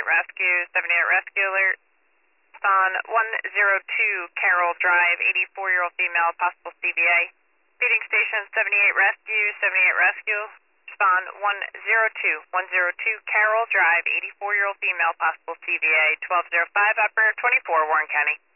Rescue, 78 Rescue Alert. On 102 Carroll Drive, 84-year-old female, possible CVA. Feeding station 78 Rescue, 78 Rescue. Respond 102 Carroll Drive, 84-year-old female, possible CVA. 1205 Operator 24, Warren County.